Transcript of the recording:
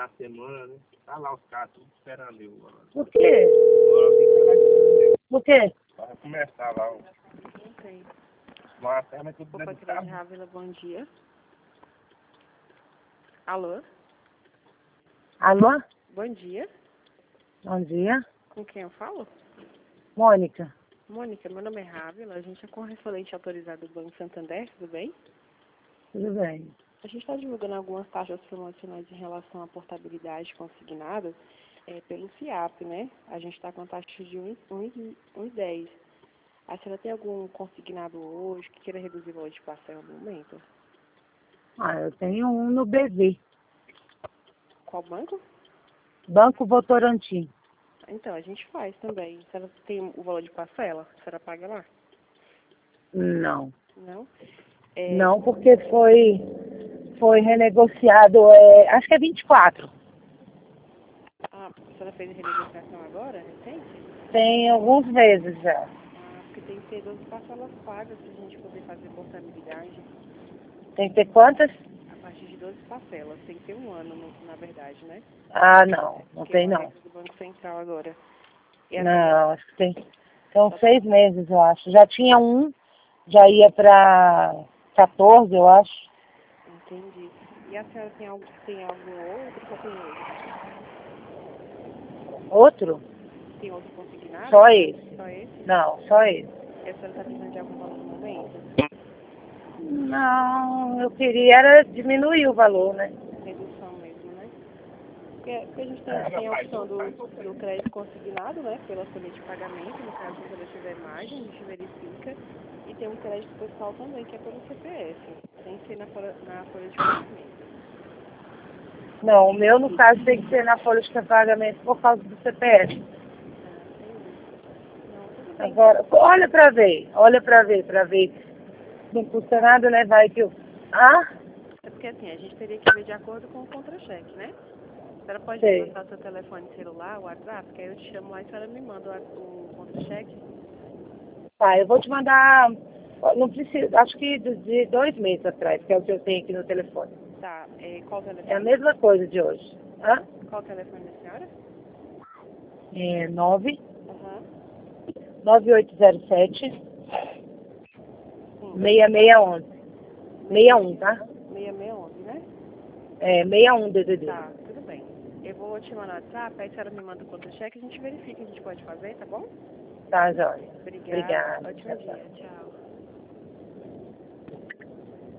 na semana, né? Tá lá os caras tudo esperando eu. Por quê? Por quê? Para começar lá. Ok. Mas é tudo Opa, dentro do Crede carro. Rávila, bom dia. Alô? Alô? Bom dia. Bom dia. Com quem eu falo? Mônica. Mônica, meu nome é Rávila, a gente é correspondente autorizado do Banco Santander, tudo bem? Tudo bem. A gente está divulgando algumas taxas promocionais em relação à portabilidade consignada pelo FIAP, né? A gente está com a taxa de 1,10. A senhora tem algum consignado hoje que queira reduzir o valor de parcela no momento? Eu tenho um no BV. Qual banco? Banco Votorantim. Então, a gente faz também. A senhora tem o valor de parcela? A senhora paga lá? Não. Não? Não, porque foi renegociado, acho que é 24. A senhora fez a renegociação agora, recente? Tem alguns meses já. Porque tem que ter 12 parcelas pagas para a gente poder fazer portabilidade. Tem que ter quantas? A partir de 12 parcelas. Tem que ter um ano, na verdade, né? Não. Não Porque tem é uma não. regra do Banco Central agora. E a Não, acho que tem. São 6 meses, eu acho. Já tinha um, já ia para 14, eu acho. Entendi. E a senhora tem algum outro? Só tem esse? Outro? Tem outro consignado? Só esse. Só esse? Não, só esse. E a senhora está precisando de algum valor no momento? Não, eu queria era diminuir o valor, né? Redução mesmo, né? Porque a gente tem a opção do crédito consignado, né? Pela folha de pagamento. No caso, se ela tiver margem, a gente verifica. E tem um crédito pessoal também, que é pelo CPF. Tem que ser na folha de pagamento. Não, o meu, no caso, tem que ser na folha de pagamento por causa do CPF. Entendi. Não, tudo bem. Agora, olha pra ver. Não custa nada, né? Vai que eu... É porque assim, a gente teria que ver de acordo com o contra-cheque, né? A senhora pode me Sei. passar seu telefone celular, o WhatsApp, que aí eu te chamo lá e a senhora me manda o contra-cheque. Tá, eu vou te mandar... Não precisa, acho que de 2 meses atrás, que é o que eu tenho aqui no telefone. Tá, qual o telefone? É a mesma coisa de hoje. Qual o telefone da senhora? É 9 Aham. 9807 Sim. 6611. 61, tá? 6611, né? É 61 DDD. Tá, tudo bem. Eu vou te mandar no WhatsApp, aí a senhora me manda o contra-cheque, a gente verifica o que a gente pode fazer, tá bom? Tá, jóia. Obrigada. Obrigada. Ótimo Tchau, tchau. dia. Tchau.